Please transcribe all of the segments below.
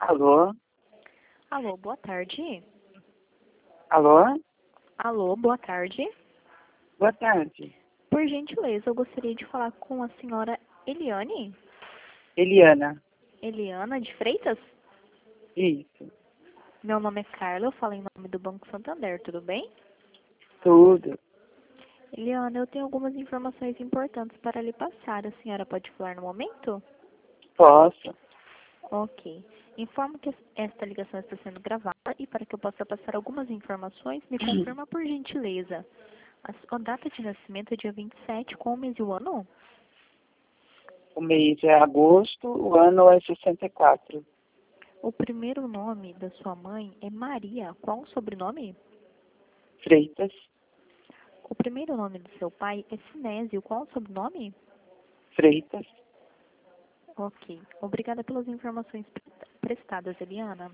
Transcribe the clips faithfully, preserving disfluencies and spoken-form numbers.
Alô? Alô, boa tarde. Alô? Alô, boa tarde. Boa tarde. Por gentileza, eu gostaria de falar com a senhora Eliane. Eliana. Eliana de Freitas? Isso. Meu nome é Carla, eu falo em nome do Banco Santander, tudo bem? Tudo. Eliana, eu tenho algumas informações importantes para lhe passar. A senhora pode falar no momento? Posso. Ok. Informo que esta ligação está sendo gravada e para que eu possa passar algumas informações, me confirma por gentileza. A sua data de nascimento é dia vinte e sete, qual o mês e o ano? O mês é agosto, o ano é sessenta e quatro. O primeiro nome da sua mãe é Maria. Qual o sobrenome? Freitas. O primeiro nome do seu pai é Sinésio. Qual o sobrenome? Freitas. Ok. Obrigada pelas informações prestadas, Eliana.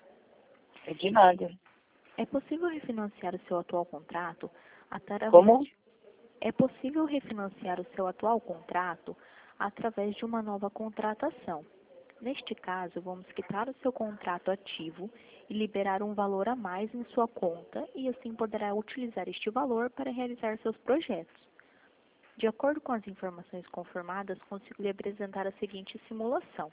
É de nada. É possível refinanciar o seu atual contrato através Como? de... É possível refinanciar o seu atual contrato através de uma nova contratação. Neste caso, vamos quitar o seu contrato ativo e liberar um valor a mais em sua conta e assim poderá utilizar este valor para realizar seus projetos. De acordo com as informações confirmadas, consigo lhe apresentar a seguinte simulação.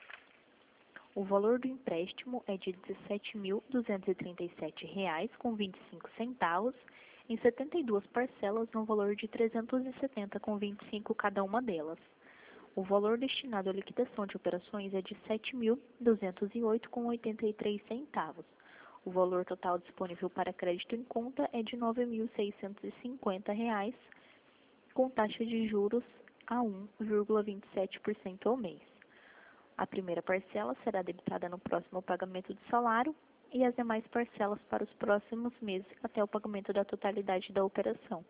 O valor do empréstimo é de dezessete mil duzentos e trinta e sete reais com vinte e cinco centavos em setenta e duas parcelas no valor de trezentos e setenta reais com vinte e cinco cada uma delas. O valor destinado à liquidação de operações é de sete mil duzentos e oito reais com oitenta e três centavos. O valor total disponível para crédito em conta é de nove mil seiscentos e cinquenta reais, com taxa de juros a um vírgula vinte e sete por cento ao mês. A primeira parcela será debitada no próximo pagamento do salário e as demais parcelas para os próximos meses até o pagamento da totalidade da operação.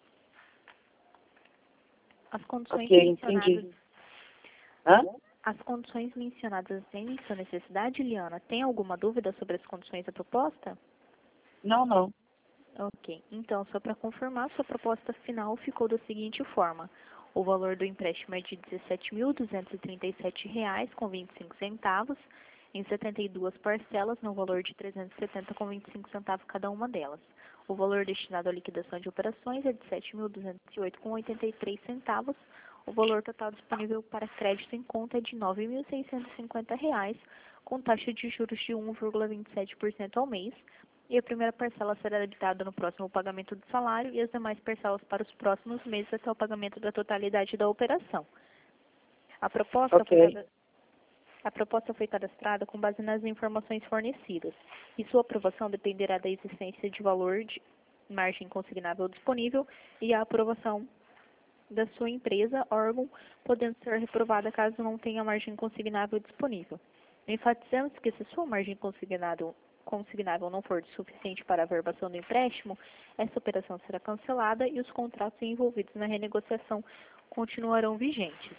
As condições Ok, mencionadas... entendi. Hã? As condições mencionadas em sua necessidade, Liana, tem alguma dúvida sobre as condições da proposta? Não, não. Ok. Então, só para confirmar, sua proposta final ficou da seguinte forma. O valor do empréstimo é de dezessete mil duzentos e trinta e sete reais com vinte e cinco centavos em setenta e duas parcelas no valor de trezentos e setenta reais com vinte e cinco centavos cada uma delas. O valor destinado à liquidação de operações é de sete mil duzentos e oito reais com oitenta e três centavos. O valor total disponível para crédito em conta é de nove mil seiscentos e cinquenta reais, com taxa de juros de um vírgula vinte e sete por cento ao mês, e a primeira parcela será debitada no próximo pagamento do salário e as demais parcelas para os próximos meses até o pagamento da totalidade da operação. A proposta foi, Ok. cada- a proposta foi cadastrada com base nas informações fornecidas, e sua aprovação dependerá da existência de valor de margem consignável disponível e a aprovação da sua empresa, órgão, podendo ser reprovada caso não tenha margem consignável disponível. Enfatizamos que se sua margem consignável, consignável não for suficiente para a verbação do empréstimo, essa operação será cancelada e os contratos envolvidos na renegociação continuarão vigentes.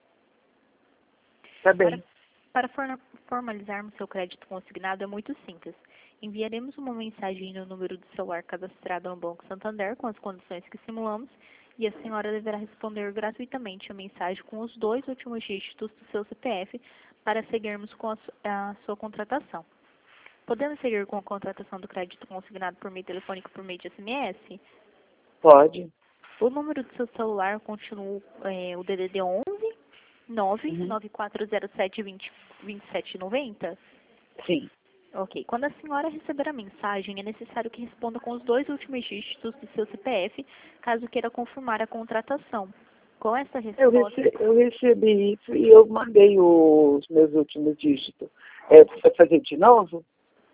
Tá Para, bem. para for- formalizarmos seu crédito consignado é muito simples. Enviaremos uma mensagem no número do celular cadastrado no Banco Santander com as condições que simulamos e a senhora deverá responder gratuitamente a mensagem com os dois últimos dígitos do seu C P F para seguirmos com a, su- a sua contratação. Podemos seguir com a contratação do crédito consignado por meio telefônico por meio de S M S? Pode. O número do seu celular continua é, o D D D onze nove Uhum. nove quatro zero sete dois zero dois sete nove zero? Sim. Ok. Quando a senhora receber a mensagem, é necessário que responda com os dois últimos dígitos do seu C P F, caso queira confirmar a contratação. Com essa Eu, resposta, rece eu recebi isso e eu mandei os meus últimos dígitos. É, precisa fazer de novo?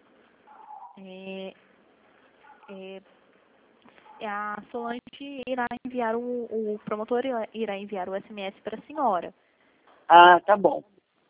é, é, a Solange irá enviar o, o promotor irá irá enviar o S M S para a senhora. Ah, tá bom.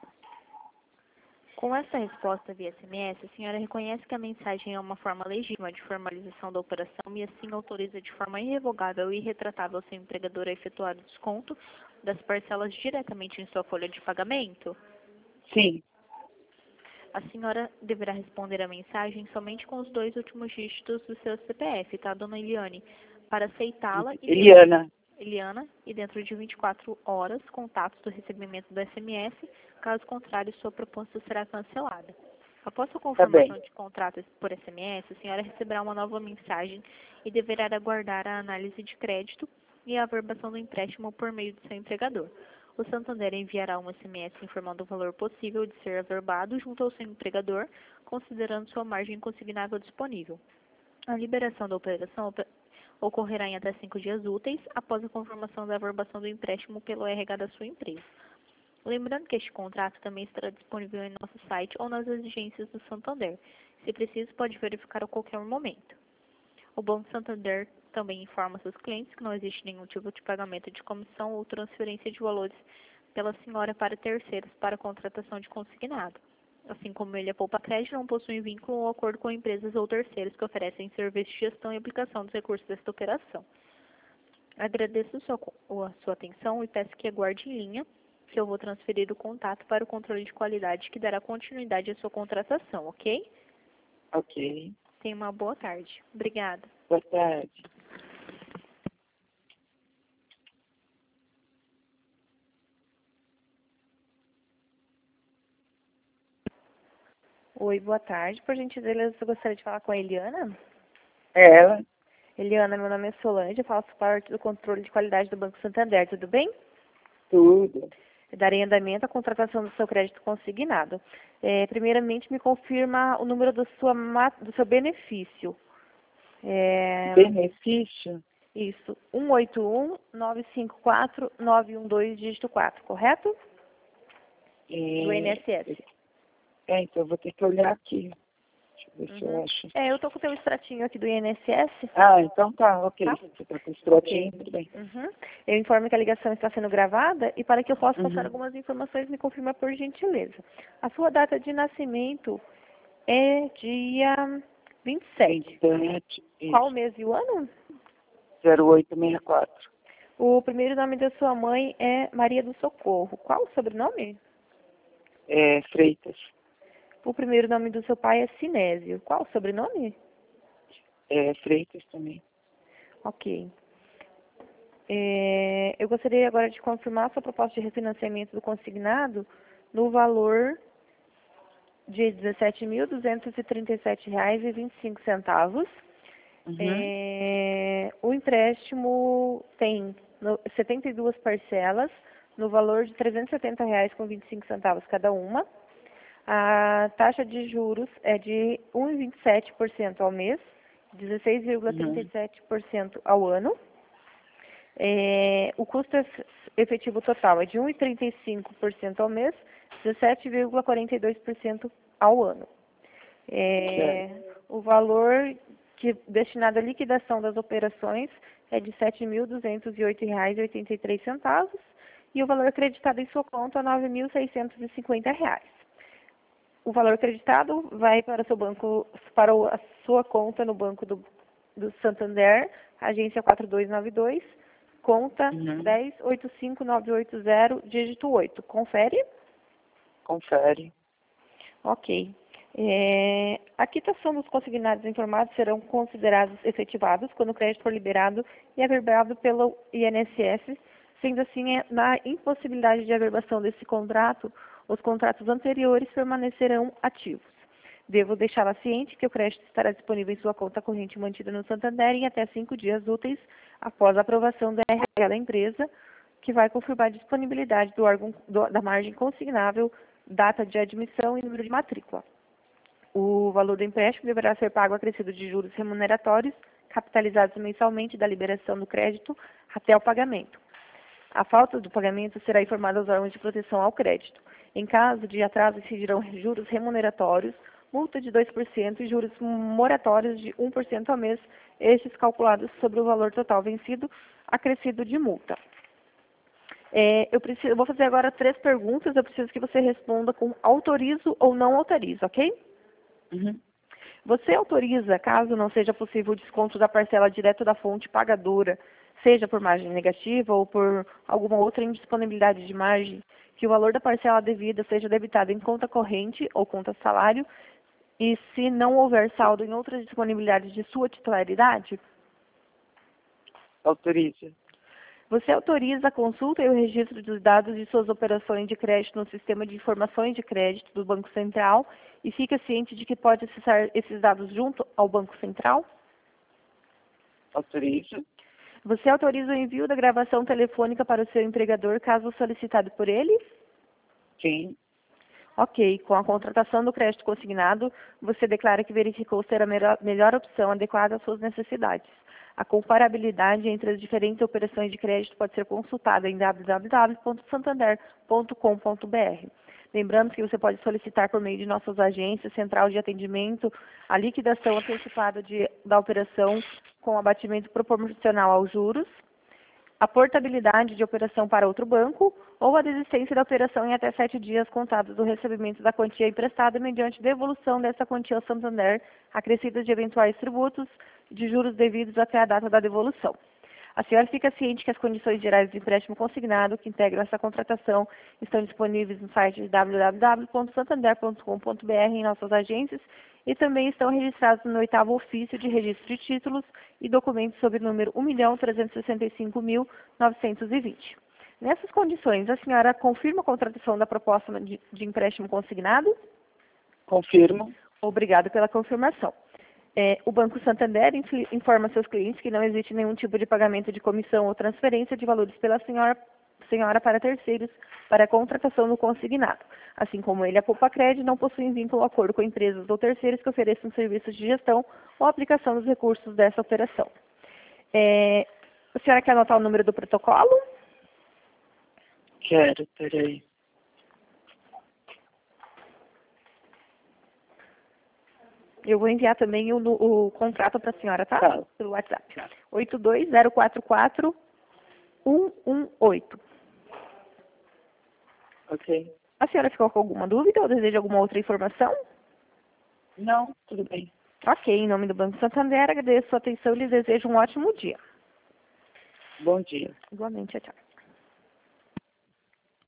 Com essa resposta via S M S, a senhora reconhece que a mensagem é uma forma legítima de formalização da operação e assim autoriza de forma irrevogável e irretratável seu empregador a efetuar o desconto das parcelas diretamente em sua folha de pagamento? Sim. A senhora deverá responder a mensagem somente com os dois últimos dígitos do seu C P F, tá, dona Eliane? Para aceitá-la e ter... Eliana. Eliana, e dentro de vinte e quatro horas, contatos do recebimento do S M S, caso contrário, sua proposta será cancelada. Após sua Tá bem. confirmação de contrato por S M S, a senhora receberá uma nova mensagem e deverá aguardar a análise de crédito e a averbação do empréstimo por meio do seu empregador. O Santander enviará um S M S informando o valor possível de ser averbado junto ao seu empregador, considerando sua margem consignável disponível. A liberação da operação ocorrerá em até cinco dias úteis após a confirmação da averbação do empréstimo pelo R H da sua empresa. Lembrando que este contrato também estará disponível em nosso site ou nas agências do Santander. Se preciso, pode verificar a qualquer momento. O Banco Santander também informa seus clientes que não existe nenhum tipo de pagamento de comissão ou transferência de valores pela senhora para terceiros para contratação de consignado. Assim como ele, a Poupa Crédito não possui vínculo ou acordo com empresas ou terceiros que oferecem serviço de gestão e aplicação dos recursos desta operação. Agradeço a sua, a sua atenção e peço que aguarde em linha, que eu vou transferir o contato para o controle de qualidade que dará continuidade à sua contratação, ok? Ok. Tenha uma boa tarde. Obrigada. Boa tarde. Oi, boa tarde. Por gentileza, eu gostaria de falar com a Eliana. É ela? Eliana, meu nome é Solange, eu faço parte do controle de qualidade do Banco Santander, tudo bem? Tudo. Eu darei andamento à contratação do seu crédito consignado. É, primeiramente, me confirma o número do, sua, do seu benefício. É, Benefício? Isso, um oito um, nove cinco quatro, nove um dois, dígito quatro, correto? É, Do I N S S. É, então eu vou ter que olhar aqui. Deixa eu ver Uhum. se eu acho. É, eu tô com o teu extratinho aqui do I N S S. Ah, então tá, ok. Tá? Você tá com o estrotinho, Ok. tudo bem. Uhum. Eu informo que a ligação está sendo gravada e para que eu possa passar Uhum. algumas informações, me confirma por gentileza. A sua data de nascimento é dia vinte e sete. vinte e sete, Qual o mês e o ano? zero oito seis quatro. O primeiro nome da sua mãe é Maria do Socorro. Qual o sobrenome? É, Freitas. O primeiro nome do seu pai é Sinésio. Qual o sobrenome? É, Freitas também. Ok. É, eu gostaria agora de confirmar a sua proposta de refinanciamento do consignado no valor de dezessete mil duzentos e trinta e sete reais e vinte e cinco centavos. Uhum. É, o empréstimo tem no, setenta e duas parcelas no valor de trezentos e setenta reais com vinte e cinco centavos cada uma. A taxa de juros é de um vírgula vinte e sete por cento ao mês, dezesseis vírgula trinta e sete por cento ao ano. É, o custo efetivo total é de um vírgula trinta e cinco por cento ao mês, dezessete vírgula quarenta e dois por cento ao ano. É, o valor que, destinado à liquidação das operações é de sete mil duzentos e oito reais e oitenta e três centavos e o valor acreditado em sua conta é nove mil seiscentos e cinquenta reais. O valor acreditado vai para o seu banco, para a sua conta no banco do, do Santander, agência quatro dois nove dois, conta Uhum. dez oito cinco nove oito zero, dígito oito. Confere? Confere. Ok. É, a quitação dos consignados informados serão considerados efetivados quando o crédito for liberado e averbado pelo I N S S, sendo assim, é, na impossibilidade de averbação desse contrato, os contratos anteriores permanecerão ativos. Devo deixá-la ciente que o crédito estará disponível em sua conta corrente mantida no Santander em até cinco dias úteis após a aprovação da R H da empresa, que vai confirmar a disponibilidade do órgão do, da margem consignável, data de admissão e número de matrícula. O valor do empréstimo deverá ser pago acrescido de juros remuneratórios, capitalizados mensalmente da liberação do crédito até o pagamento. A falta do pagamento será informada aos órgãos de proteção ao crédito. Em caso de atraso, incidirão juros remuneratórios, multa de dois por cento e juros moratórios de um por cento ao mês, estes calculados sobre o valor total vencido, acrescido de multa. É, eu, preciso, eu vou fazer agora três perguntas, eu preciso que você responda com autorizo ou não autorizo, ok? Uhum. Você autoriza, caso não seja possível o desconto da parcela direto da fonte pagadora, seja por margem negativa ou por alguma outra indisponibilidade de margem, que o valor da parcela devida seja debitado em conta corrente ou conta salário, e se não houver saldo em outras disponibilidades de sua titularidade? Autoriza. Você autoriza a consulta e o registro dos dados de suas operações de crédito no sistema de informações de crédito do Banco Central e fica ciente de que pode acessar esses dados junto ao Banco Central? Autorizo. Você autoriza o envio da gravação telefônica para o seu empregador caso solicitado por ele? Sim. Ok. Com a contratação do crédito consignado, você declara que verificou ser a melhor, melhor opção adequada às suas necessidades. A comparabilidade entre as diferentes operações de crédito pode ser consultada em w w w ponto santander ponto com ponto b r. Lembrando que você pode solicitar por meio de nossas agências, central de atendimento, a liquidação antecipada de, da operação com abatimento proporcional aos juros, a portabilidade de operação para outro banco ou a desistência da operação em até sete dias contados do recebimento da quantia emprestada mediante devolução dessa quantia ao Santander, acrescidas de eventuais tributos de juros devidos até a data da devolução. A senhora fica ciente que as condições gerais do empréstimo consignado que integram essa contratação estão disponíveis no site w w w ponto santander ponto com ponto b r em nossas agências e também estão registrados no oitavo ofício de registro de títulos e documentos sob o número um milhão trezentos e sessenta e cinco mil novecentos e vinte. Nessas condições, a senhora confirma a contratação da proposta de, de empréstimo consignado? Confirmo. Obrigado pela confirmação. É, o Banco Santander informa seus clientes que não existe nenhum tipo de pagamento de comissão ou transferência de valores pela senhora, senhora para terceiros para a contratação do consignado. Assim como ele, a Poupa Cred não possui vínculo ou acordo com empresas ou terceiros que ofereçam serviços de gestão ou aplicação dos recursos dessa operação. É, a senhora quer anotar o número do protocolo? Quero, peraí. Eu vou enviar também o, o contrato para a senhora, tá? Tá. Pelo WhatsApp. oito dois zero quatro quatro um um oito. Ok. A senhora ficou com alguma dúvida ou deseja alguma outra informação? Não, tudo bem. Ok, em nome do Banco Santander, agradeço a sua atenção e lhes desejo um ótimo dia. Bom dia. Igualmente, tchau, tchau.